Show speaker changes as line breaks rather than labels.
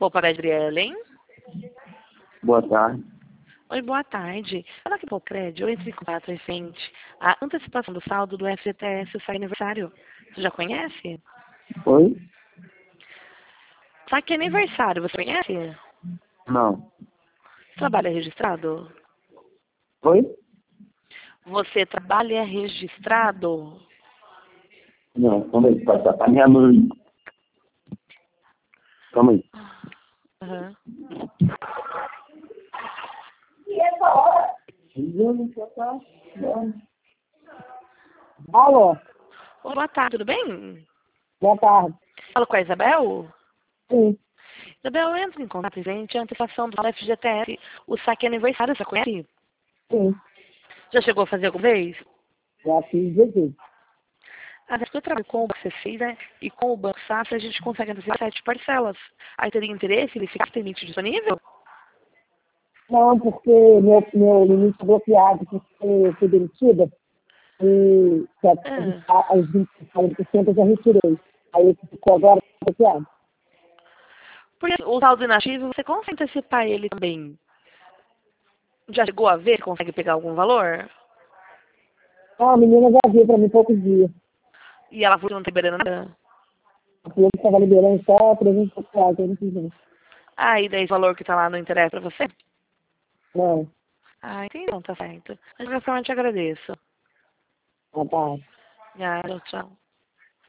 Opa, Adriele, hein?
Boa tarde.
Oi, boa tarde. Fala aqui pro Crédito, eu entrei em contato recente. A antecipação do saldo do FGTS, o seu aniversário. Você já conhece?
Oi?
Saque aniversário, você conhece?
Não.
Trabalha registrado?
Oi?
Você trabalha registrado?
Não, calma aí, passar a minha mãe. Calma aí.
Aham.
Alô,
Oi, boa tarde, tudo bem?
boa tarde.
Falo com a Isabel?
Sim,
Isabel, eu entro em contato recente, a antecipação do FGTS, o saque aniversário, você conhece?
sim,
Já chegou a fazer alguma vez?
já fiz Jesus.
Até que eu trabalho com o Banco C6, né? E com o Banco Safra a gente consegue antecipar 7 parcelas. Aí teria interesse, ele fica limite disponível?
Não, porque meu limite é bloqueado, porque fui demitida e as 20% eu já retirei. Aí esse ficou agora bloqueado.
Porque o saldo inativo, você consegue antecipar ele também. Já chegou a ver? Consegue pegar algum valor?
Ah, a menina já viu para mim poucos dias.
E ela falou que não tá liberando nada?
A cliente estava liberando só 300 reais, eu não fiz não.
Ah, e daí o valor que tá lá não interessa pra você?
Não,
Ah, entendi, então tá certo. Mas de qualquer forma eu te agradeço.
tá.
Ah, tchau.